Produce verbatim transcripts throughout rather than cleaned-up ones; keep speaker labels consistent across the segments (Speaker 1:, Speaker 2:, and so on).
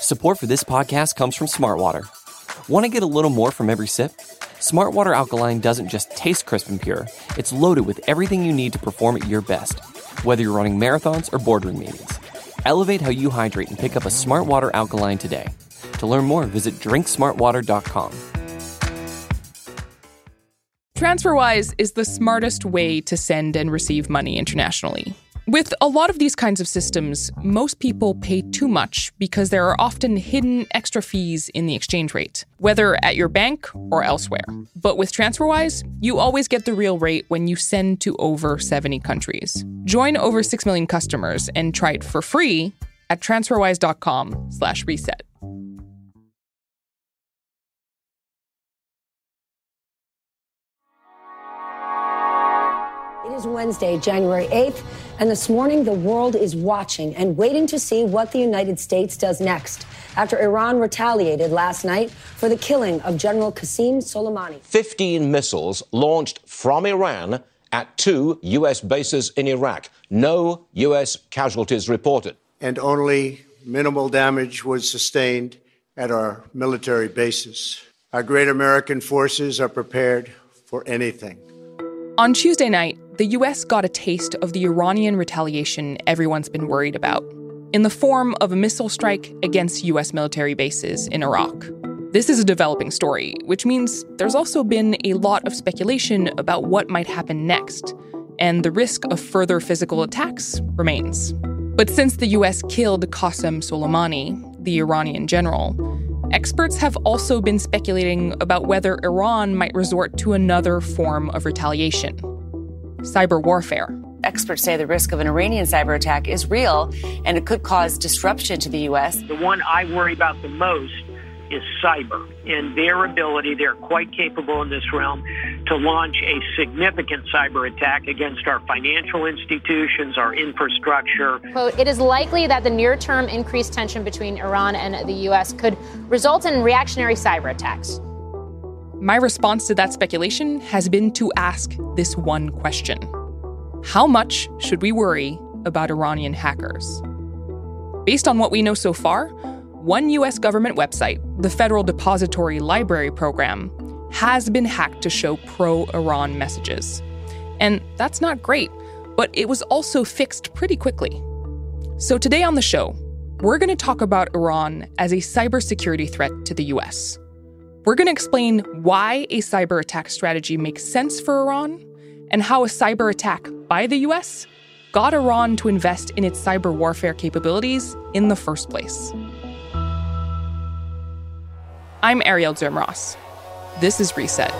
Speaker 1: Support for this podcast comes from Smartwater. Want to get a little more from every sip? Smartwater Alkaline doesn't just taste crisp and pure, it's loaded with everything you need to perform at your best, whether you're running marathons or boardroom meetings. Elevate how you hydrate and pick up a Smartwater Alkaline today. To learn more, visit drink smart water dot com.
Speaker 2: TransferWise is the smartest way to send and receive money internationally. With a lot of these kinds of systems, most people pay too much because there are often hidden extra fees in the exchange rate, whether at your bank or elsewhere. But with TransferWise, you always get the real rate when you send to over seventy countries. Join over six million customers and try it for free at transferwise.com slash reset.
Speaker 3: It is Wednesday, January eighth, and this morning the world is watching and waiting to see what the United States does next after Iran retaliated last night for the killing of General Qasem Soleimani.
Speaker 4: fifteen missiles launched from Iran at two U S bases in Iraq. No U S casualties reported.
Speaker 5: And only minimal damage was sustained at our military bases. Our great American forces are prepared for anything.
Speaker 2: On Tuesday night, the U S got a taste of the Iranian retaliation everyone's been worried about, in the form of a missile strike against U S military bases in Iraq. This is a developing story, which means there's also been a lot of speculation about what might happen next, and the risk of further physical attacks remains. But since the U S killed Qasem Soleimani, the Iranian general, experts have also been speculating about whether Iran might resort to another form of retaliation: cyber warfare.
Speaker 6: Experts say the risk of an Iranian cyber attack is real, and it could cause disruption to the U S.
Speaker 7: The one I worry about the most is cyber and their ability. They're quite capable in this realm to launch a significant cyber attack against our financial institutions, our infrastructure.
Speaker 8: Quote, it is likely that the near-term increased tension between Iran and the U S could result in reactionary cyber attacks.
Speaker 2: My response to that speculation has been to ask this one question: how much should we worry about Iranian hackers? Based on what we know so far, one U S government website, the Federal Depository Library Program, has been hacked to show pro-Iran messages. And that's not great, but it was also fixed pretty quickly. So today on the show, we're going to talk about Iran as a cybersecurity threat to the U S. We're going to explain why a cyber attack strategy makes sense for Iran, and how a cyber attack by the U S got Iran to invest in its cyber warfare capabilities in the first place. I'm Ariel Zermross. This is Reset.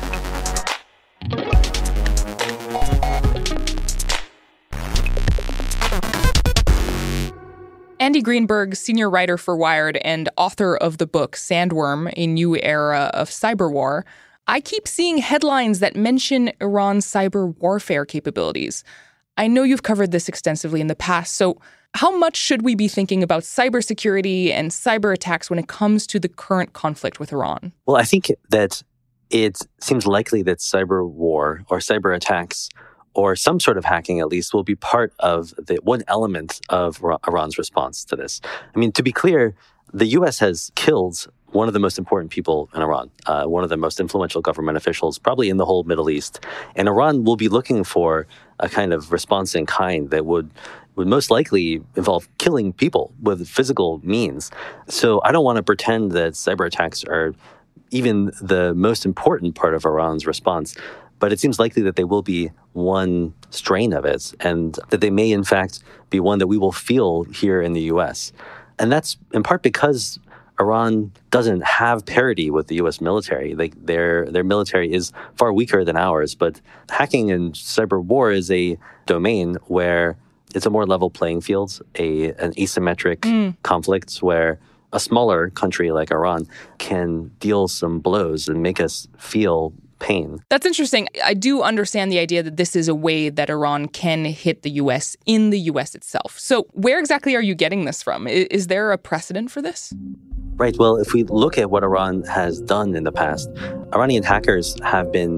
Speaker 2: Andy Greenberg, senior writer for Wired and author of the book Sandworm, A New Era of Cyber War. I keep seeing headlines that mention Iran's cyber warfare capabilities. I know you've covered this extensively in the past, so how much should we be thinking about cybersecurity and cyber attacks when it comes to the current conflict with Iran?
Speaker 9: Well, I think that it seems likely that cyber war or cyber attacks or some sort of hacking at least will be part of the one element of Iran's response to this. I mean, to be clear, the U S has killed one of the most important people in Iran, uh, one of the most influential government officials, probably in the whole Middle East. And Iran will be looking for a kind of response in kind that would would most likely involve killing people with physical means. So I don't want to pretend that cyber attacks are even the most important part of Iran's response, but it seems likely that they will be one strain of it, and that they may, in fact, be one that we will feel here in the U S. And that's in part because Iran doesn't have parity with the U S military. Like their their military is far weaker than ours, but hacking and cyber war is a domain where it's a more level playing field, a an asymmetric mm. conflict where a smaller country like Iran can deal some blows and make us feel pain.
Speaker 2: That's interesting. I do understand the idea that this is a way that Iran can hit the U S in the U S itself. So where exactly are you getting this from? Is there a precedent for this?
Speaker 9: Right. Well, if we look at what Iran has done in the past, Iranian hackers have been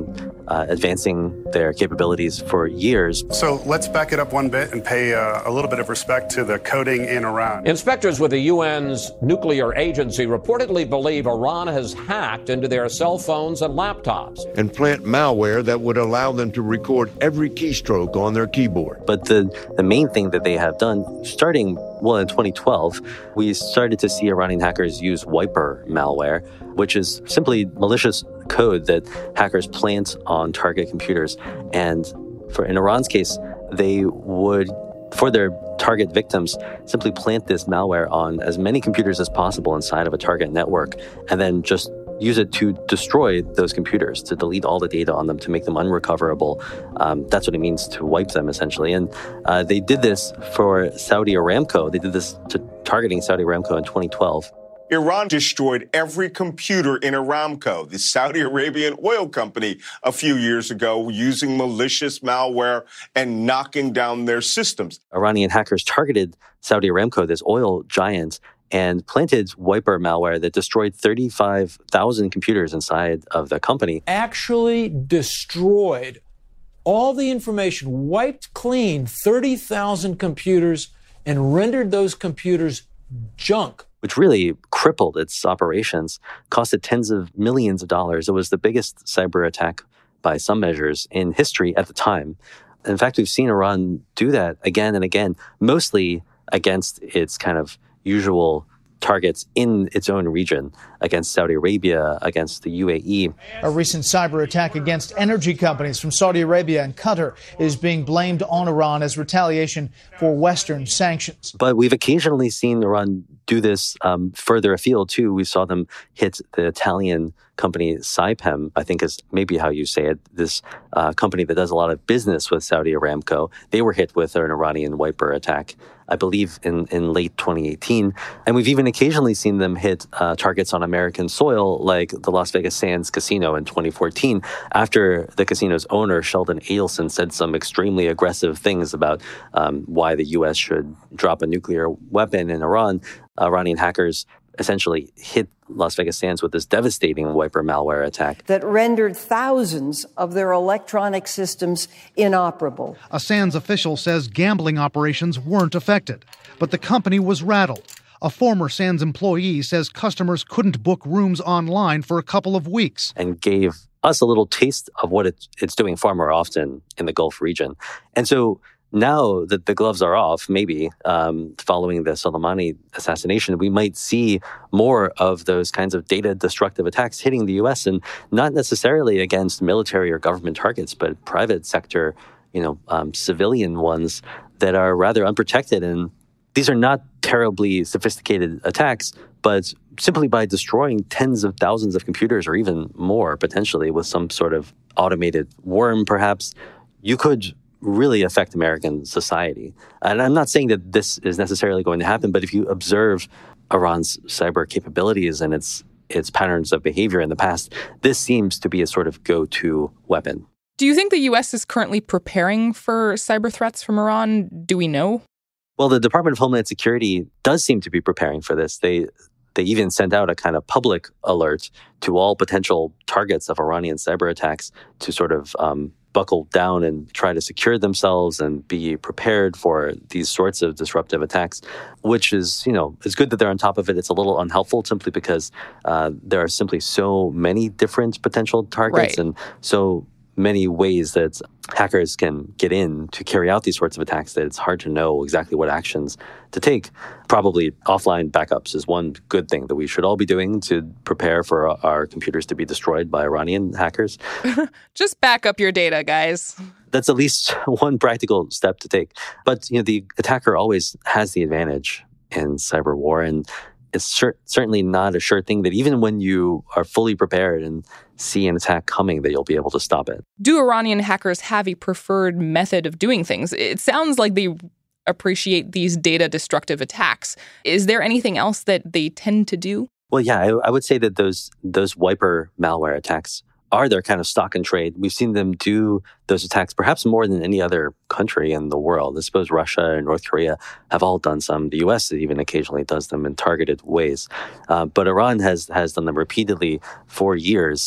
Speaker 9: uh, advancing their capabilities for years.
Speaker 10: So let's back it up one bit and pay uh, a little bit of respect to the coding in Iran.
Speaker 4: Inspectors with the U N's nuclear agency reportedly believe Iran has hacked into their cell phones and laptops
Speaker 11: and plant malware that would allow them to record every keystroke on their keyboard.
Speaker 9: But the, the main thing that they have done, starting, well, in twenty twelve, we started to see Iranian hackers use Wiper malware, which is simply malicious code that hackers plant on target computers. And for in Iran's case, they would, for their target victims, simply plant this malware on as many computers as possible inside of a target network, and then just use it to destroy those computers, to delete all the data on them, to make them unrecoverable. Um, that's what it means to wipe them, essentially. And uh, they did this for Saudi Aramco. They did this to targeting Saudi Aramco in twenty twelve.
Speaker 12: Iran destroyed every computer in Aramco, the Saudi Arabian oil company, a few years ago, using malicious malware and knocking down their systems.
Speaker 9: Iranian hackers targeted Saudi Aramco, this oil giant, and planted Wiper malware that destroyed thirty-five thousand computers inside of the company.
Speaker 13: Actually destroyed all the information, wiped clean thirty thousand computers, and rendered those computers junk.
Speaker 9: Which really crippled its operations, cost it tens of millions of dollars. It was the biggest cyber attack by some measures in history at the time. In fact, we've seen Iran do that again and again, mostly against its kind of usual targets in its own region, against Saudi Arabia, against the U A E.
Speaker 14: A recent cyber attack against energy companies from Saudi Arabia and Qatar is being blamed on Iran as retaliation for Western sanctions.
Speaker 9: But we've occasionally seen Iran do this um, further afield, too. We saw them hit the Italian company Saipem, I think is maybe how you say it, this uh, company that does a lot of business with Saudi Aramco. They were hit with an Iranian Wiper attack, I believe, in, in late twenty eighteen. And we've even occasionally seen them hit uh, targets on American soil, like the Las Vegas Sands Casino in twenty fourteen, after the casino's owner, Sheldon Adelson, said some extremely aggressive things about um, why the U S should drop a nuclear weapon in Iran. Iranian hackers essentially hit Las Vegas Sands with this devastating Wiper malware attack
Speaker 15: that rendered thousands of their electronic systems inoperable.
Speaker 16: A Sands official says gambling operations weren't affected, but the company was rattled. A former Sands employee says customers couldn't book rooms online for a couple of weeks.
Speaker 9: And gave us a little taste of what it, it's doing far more often in the Gulf region. And so now that the gloves are off, maybe, um, following the Soleimani assassination, we might see more of those kinds of data-destructive attacks hitting the U S, and not necessarily against military or government targets, but private sector, you know, um, civilian ones that are rather unprotected. And these are not terribly sophisticated attacks, but simply by destroying tens of thousands of computers or even more, potentially, with some sort of automated worm, perhaps, you could really affect American society. And I'm not saying that this is necessarily going to happen, but if you observe Iran's cyber capabilities and its its patterns of behavior in the past, this seems to be a sort of go-to weapon.
Speaker 2: Do you think the U S is currently preparing for cyber threats from Iran? Do we know?
Speaker 9: Well, the Department of Homeland Security does seem to be preparing for this. They they even sent out a kind of public alert to all potential targets of Iranian cyber attacks to sort of um, buckle down and try to secure themselves and be prepared for these sorts of disruptive attacks, which is, you know, it's good that they're on top of it. It's a little unhelpful simply because uh, there are simply so many different potential targets, right, and so many ways that hackers can get in to carry out these sorts of attacks that it's hard to know exactly what actions to take. Probably offline backups is one good thing that we should all be doing to prepare for our computers to be destroyed by Iranian hackers.
Speaker 2: Just back up your data, guys.
Speaker 9: That's at least one practical step to take. But, you know, the attacker always has the advantage in cyber war, and it's cer- certainly not a sure thing that even when you are fully prepared and see an attack coming, that you'll be able to stop it.
Speaker 2: Do Iranian hackers have a preferred method of doing things? It sounds like they appreciate these data-destructive attacks. Is there anything else that they tend to do?
Speaker 9: Well, yeah, I, I would say that those those Wiper malware attacks are their kind of stock and trade. We've seen them do those attacks perhaps more than any other country in the world. I suppose Russia and North Korea have all done some. The U S even occasionally does them in targeted ways. Uh, but Iran has, has done them repeatedly for years.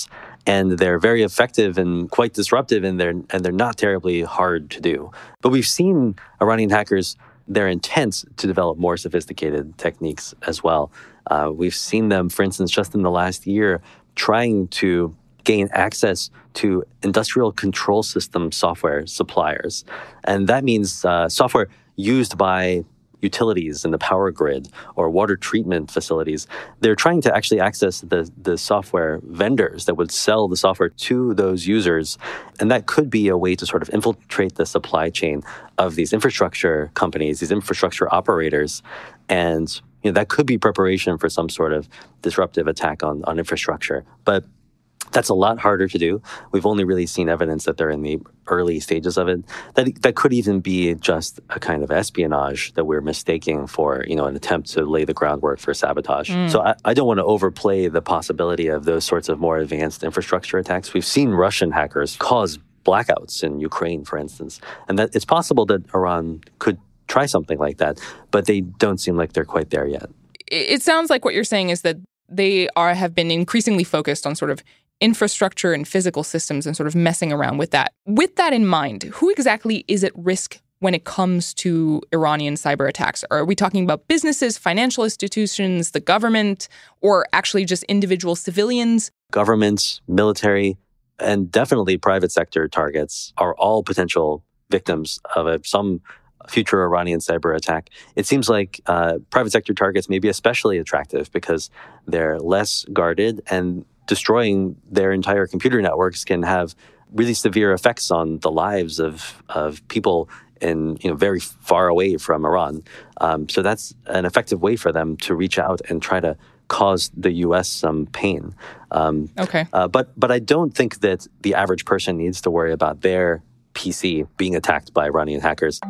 Speaker 9: And they're very effective and quite disruptive, and they're and they're not terribly hard to do. But we've seen Iranian hackers, their intent to develop more sophisticated techniques as well. Uh, we've seen them, for instance, just in the last year, trying to gain access to industrial control system software suppliers. And that means uh, software used by utilities in the power grid or water treatment facilities. They're trying to actually access the, the software vendors that would sell the software to those users. And that could be a way to sort of infiltrate the supply chain of these infrastructure companies, these infrastructure operators. And you know, that could be preparation for some sort of disruptive attack on, on infrastructure. But that's a lot harder to do. We've only really seen evidence that they're in the early stages of it. That that could even be just a kind of espionage that we're mistaking for, you know, an attempt to lay the groundwork for sabotage. Mm. So I, I don't want to overplay the possibility of those sorts of more advanced infrastructure attacks. We've seen Russian hackers cause blackouts in Ukraine, for instance, and that it's possible that Iran could try something like that, but they don't seem like they're quite there yet.
Speaker 2: It sounds like what you're saying is that they are have been increasingly focused on sort of infrastructure and physical systems and sort of messing around with that. With that in mind, who exactly is at risk when it comes to Iranian cyber attacks? Are we talking about businesses, financial institutions, the government, or actually just individual civilians?
Speaker 9: Governments, military, and definitely private sector targets are all potential victims of a, some future Iranian cyber attack. It seems like uh, private sector targets may be especially attractive because they're less guarded, and destroying their entire computer networks can have really severe effects on the lives of of people in, you know, very far away from Iran. Um, so that's an effective way for them to reach out and try to cause the U S some pain. Um,
Speaker 2: okay.
Speaker 9: Uh, but but I don't think that the average person needs to worry about their P C being attacked by Iranian hackers.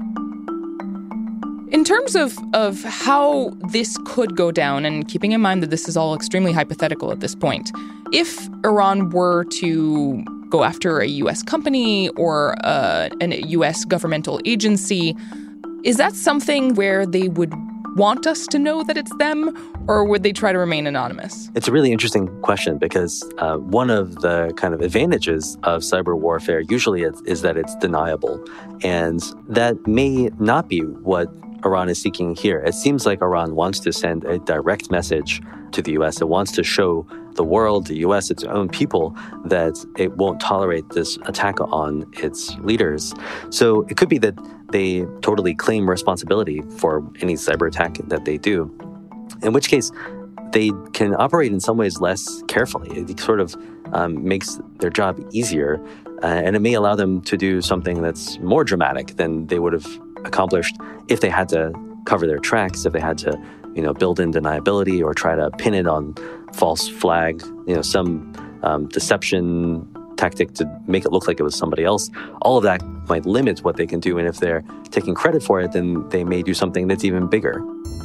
Speaker 2: In terms of, of how this could go down, and keeping in mind that this is all extremely hypothetical at this point, if Iran were to go after a U S company or uh, a U S governmental agency, is that something where they would want us to know that it's them, or would they try to remain anonymous?
Speaker 9: It's a really interesting question because uh, one of the kind of advantages of cyber warfare usually is, is that it's deniable. And that may not be what Iran is seeking here. It seems like Iran wants to send a direct message to the U S. It wants to show the world, the U S, its own people, that it won't tolerate this attack on its leaders. So it could be that they totally claim responsibility for any cyber attack that they do, in which case they can operate in some ways less carefully. It sort of um, makes their job easier, uh, and it may allow them to do something that's more dramatic than they would have accomplished if they had to cover their tracks, if they had to, you know, build in deniability or try to pin it on false flag, you know, some um, deception tactic to make it look like it was somebody else. All of that might limit what they can do. And if they're taking credit for it, then they may do something that's even bigger.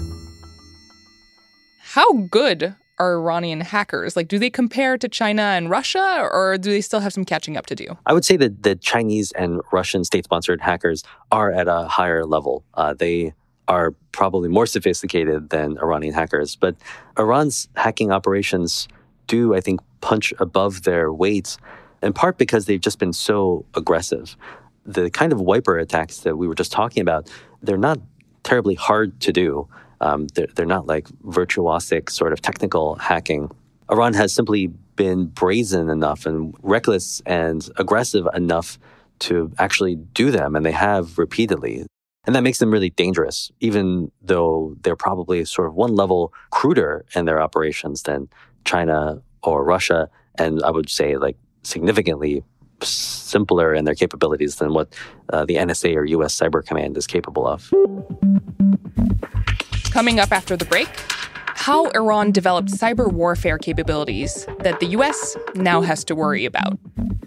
Speaker 2: How good are Iranian hackers? Like, do they compare to China and Russia, or do they still have some catching up to do?
Speaker 9: I would say that the Chinese and Russian state-sponsored hackers are at a higher level. Uh, they are probably more sophisticated than Iranian hackers. But Iran's hacking operations do, I think, punch above their weight, in part because they've just been so aggressive. The kind of wiper attacks that we were just talking about, they're not terribly hard to do. Um, they're, they're not like virtuosic sort of technical hacking. Iran has simply been brazen enough and reckless and aggressive enough to actually do them, and they have repeatedly. And that makes them really dangerous, even though they're probably sort of one level cruder in their operations than China or Russia, and I would say like significantly simpler in their capabilities than what uh, the N S A or U S Cyber Command is capable of.
Speaker 2: Coming up after the break, how Iran developed cyber warfare capabilities that the U S now has to worry about.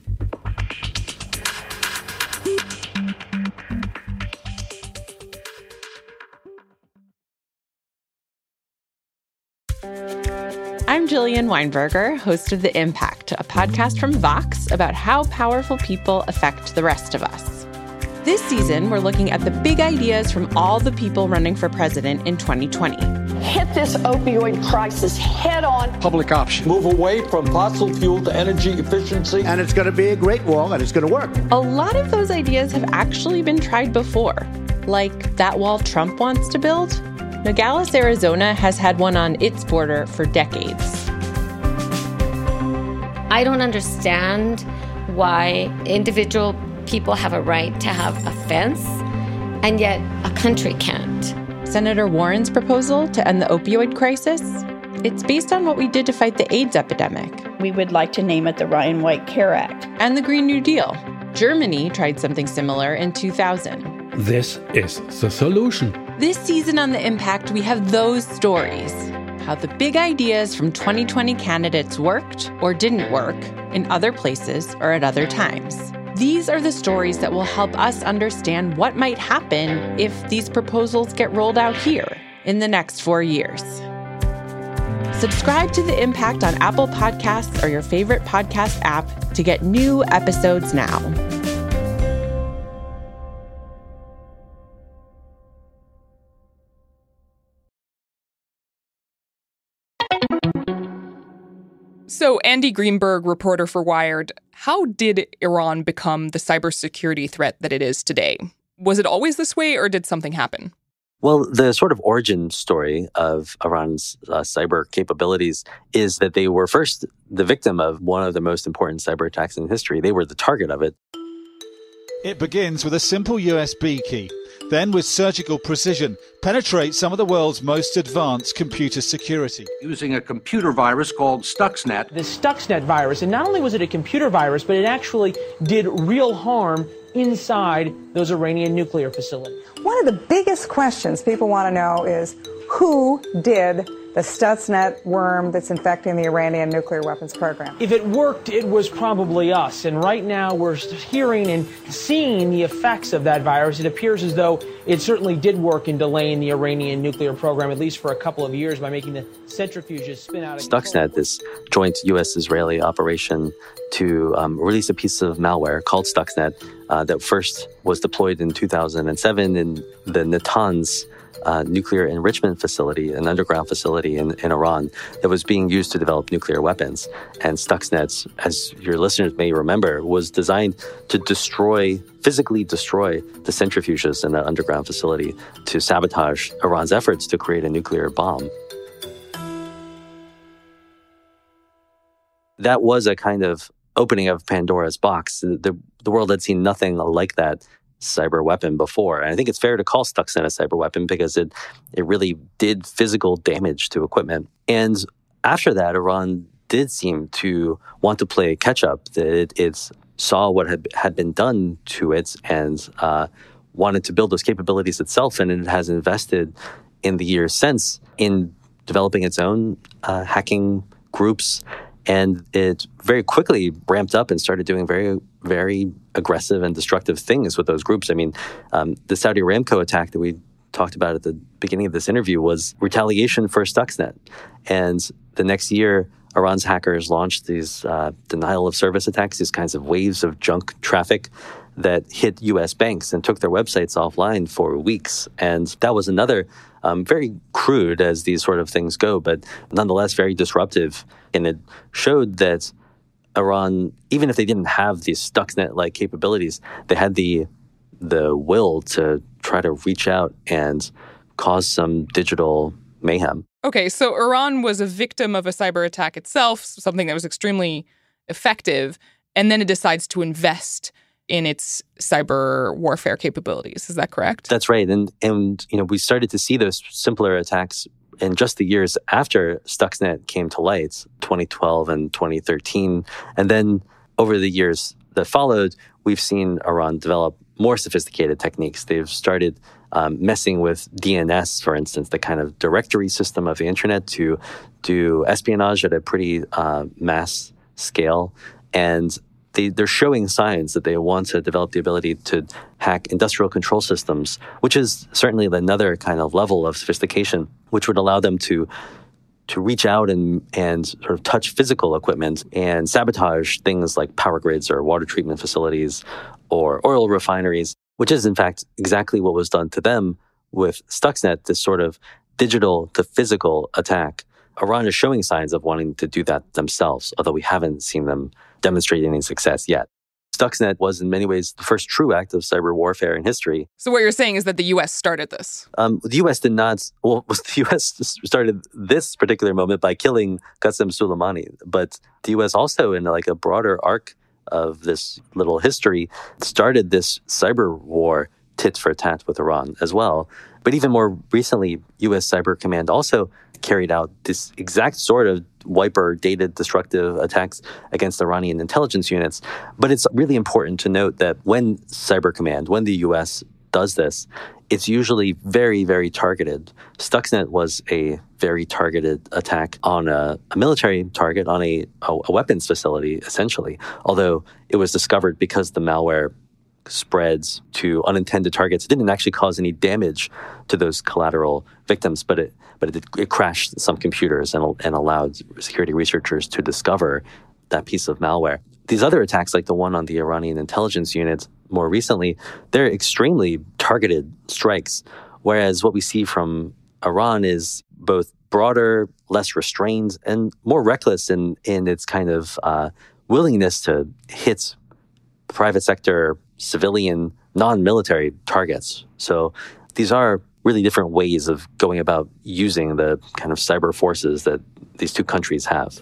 Speaker 17: I'm Jillian Weinberger, host of The Impact, a podcast from Vox about how powerful people affect the rest of us. This season, we're looking at the big ideas from all the people running for president in twenty twenty.
Speaker 18: Hit this opioid crisis head on.
Speaker 19: Public option. Move away from fossil fuel to energy efficiency.
Speaker 20: And it's going to be a great wall, and it's going to work.
Speaker 17: A lot of those ideas have actually been tried before, like that wall Trump wants to build. Nogales, Arizona has had one on its border for decades.
Speaker 21: I don't understand why individual people have a right to have a fence, and yet a country can't.
Speaker 17: Senator Warren's proposal to end the opioid crisis, it's based on what we did to fight the AIDS epidemic.
Speaker 22: We would like to name it the Ryan White CARE Act.
Speaker 17: And the Green New Deal. Germany tried something similar in two thousand.
Speaker 23: This is the solution.
Speaker 17: This season on The Impact, we have those stories. How the big ideas from twenty twenty candidates worked or didn't work in other places or at other times. These are the stories that will help us understand what might happen if these proposals get rolled out here in the next four years. Subscribe to The Impact on Apple Podcasts or your favorite podcast app to get new episodes now.
Speaker 2: So, Andy Greenberg, reporter for Wired, how did Iran become the cybersecurity threat that it is today? Was it always this way, or did something happen?
Speaker 9: Well, the sort of origin story of Iran's uh, cyber capabilities is that they were first the victim of one of the most important cyber attacks in history. They were the target of it.
Speaker 24: It begins with a simple U S B key. Then, with surgical precision, penetrate some of the world's most advanced computer security.
Speaker 25: Using a computer virus called Stuxnet.
Speaker 26: The Stuxnet virus, and not only was it a computer virus, but it actually did real harm inside those Iranian nuclear facilities.
Speaker 27: One of the biggest questions people want to know is who did the Stuxnet worm that's infecting the Iranian nuclear weapons program?
Speaker 26: If it worked, it was probably us. And right now we're hearing and seeing the effects of that virus. It appears as though it certainly did work in delaying the Iranian nuclear program, at least for a couple of years, by making the centrifuges spin out of
Speaker 9: Stuxnet, this joint U S-Israeli operation to um, release a piece of malware called Stuxnet uh, that first was deployed in two thousand seven in the Natanz Uh, nuclear enrichment facility, an underground facility in, in Iran that was being used to develop nuclear weapons. And Stuxnet, as your listeners may remember, was designed to destroy, physically destroy the centrifuges in that underground facility to sabotage Iran's efforts to create a nuclear bomb. That was a kind of opening of Pandora's box. The, the world had seen nothing like that cyber weapon before. And I think it's fair to call Stuxnet a cyber weapon because it it really did physical damage to equipment. And after that, Iran did seem to want to play catch up. That it, it saw what had, had been done to it and uh, wanted to build those capabilities itself. And it has invested in the years since in developing its own uh, hacking groups. And it very quickly ramped up and started doing very, very aggressive and destructive things with those groups. I mean, um, the Saudi Aramco attack that we talked about at the beginning of this interview was retaliation for Stuxnet. And the next year, Iran's hackers launched these uh, denial of service attacks, these kinds of waves of junk traffic that hit U S banks and took their websites offline for weeks. And that was another um, very crude as these sort of things go, but nonetheless very disruptive. And it showed that Iran, even if they didn't have these Stuxnet-like capabilities, they had the the will to try to reach out and cause some digital mayhem.
Speaker 2: Okay, so Iran was a victim of a cyber attack itself, something that was extremely effective, and then it decides to invest in its cyber warfare capabilities. Is that correct?
Speaker 9: That's right. And, and you know, we started to see those simpler attacks in just the years after Stuxnet came to light, twenty twelve and twenty thirteen. And then over the years that followed, we've seen Iran develop more sophisticated techniques. They've started um, messing with D N S, for instance, the kind of directory system of the internet, to do espionage at a pretty uh, mass scale. And They, they're showing signs that they want to develop the ability to hack industrial control systems, which is certainly another kind of level of sophistication, which would allow them to to reach out and, and sort of touch physical equipment and sabotage things like power grids or water treatment facilities or oil refineries. which is in fact exactly what was done to them with Stuxnet, this sort of digital to physical attack. Iran is showing signs of wanting to do that themselves, although we haven't seen them demonstrate any success yet. Stuxnet was in many ways the first true act of cyber warfare in history.
Speaker 2: So what you're saying is that the U S started this?
Speaker 9: Um, the U S did not, well, the U S started this particular moment by killing Qasem Soleimani, but the U S also, in like a broader arc of this little history, started this cyber war tit for tat with Iran as well. But even more recently, U S Cyber Command also carried out this exact sort of wiper, dated, destructive attacks against Iranian intelligence units. But it's really important to note that when Cyber Command, when the U S does this, it's usually very, very targeted. Stuxnet was a very targeted attack on a, a military target, on a, a, a weapons facility, essentially, although it was discovered because the malware spreads to unintended targets. It didn't actually cause any damage to those collateral victims, but it but it, it crashed some computers and, and allowed security researchers to discover that piece of malware. These other attacks, like the one on the Iranian intelligence unit more recently, they're extremely targeted strikes, whereas what we see from Iran is both broader, less restrained, and more reckless in, in its kind of uh, willingness to hit private sector, civilian, non-military targets. So these are really different ways of going about using the kind of cyber forces that these two countries have.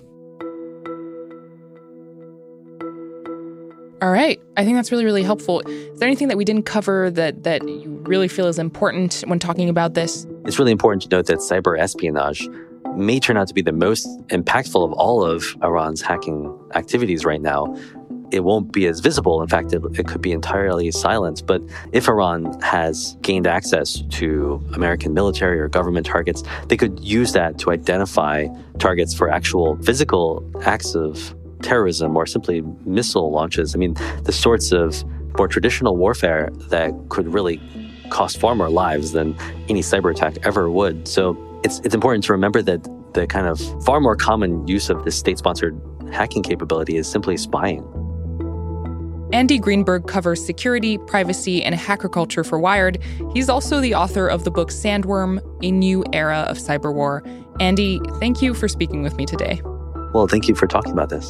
Speaker 2: All right. I think that's really, really helpful. Is there anything that we didn't cover that, that you really feel is important when talking about this?
Speaker 9: It's really important to note that cyber espionage may turn out to be the most impactful of all of Iran's hacking activities right now. It won't be as visible. In fact, it, it could be entirely silent. But if Iran has gained access to American military or government targets, they could use that to identify targets for actual physical acts of terrorism or simply missile launches. I mean, the sorts of more traditional warfare that could really cost far more lives than any cyber attack ever would. So it's it's important to remember that the kind of far more common use of this state-sponsored hacking capability is simply spying.
Speaker 2: Andy Greenberg covers security, privacy, and hacker culture for Wired. He's also the author of the book Sandworm, A New Era of Cyber War. Andy, thank you for speaking with me today.
Speaker 9: Well, thank you for talking about this.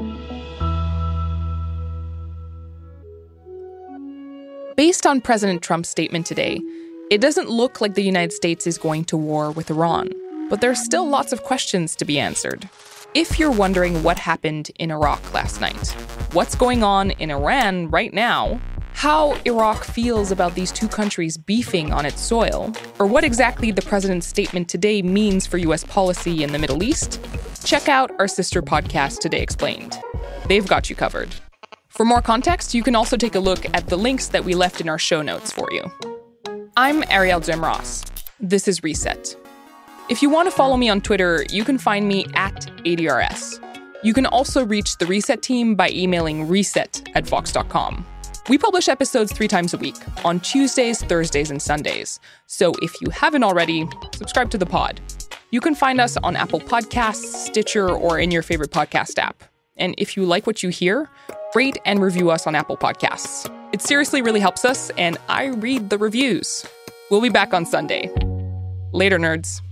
Speaker 2: Based on President Trump's statement today, it doesn't look like the United States is going to war with Iran, but there's still lots of questions to be answered. If you're wondering what happened in Iraq last night, what's going on in Iran right now, how Iraq feels about these two countries beefing on its soil, or what exactly the president's statement today means for U S policy in the Middle East, check out our sister podcast, Today Explained. They've got you covered. For more context, you can also take a look at the links that we left in our show notes for you. I'm Ariel Zimros. This is Reset. If you want to follow me on Twitter, you can find me at A D R S. You can also reach the Reset team by emailing reset at vox dot com. We publish episodes three times a week, on Tuesdays, Thursdays, and Sundays. So if you haven't already, subscribe to the pod. You can find us on Apple Podcasts, Stitcher, or in your favorite podcast app. And if you like what you hear, rate and review us on Apple Podcasts. It seriously really helps us, and I read the reviews. We'll be back on Sunday. Later, nerds.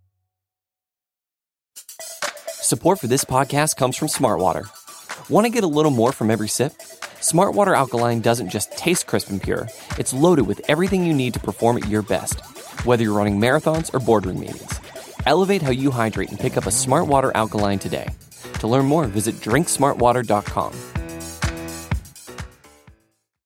Speaker 1: Support for this podcast comes from Smartwater. Want to get a little more from every sip? Smartwater Alkaline doesn't just taste crisp and pure. It's loaded with everything you need to perform at your best, whether you're running marathons or boardroom meetings. Elevate how you hydrate and pick up a Smartwater Alkaline today. To learn more, visit drink smart water dot com.